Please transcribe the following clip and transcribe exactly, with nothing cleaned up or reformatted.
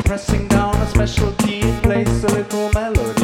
pressing down a special key, it plays a little melody.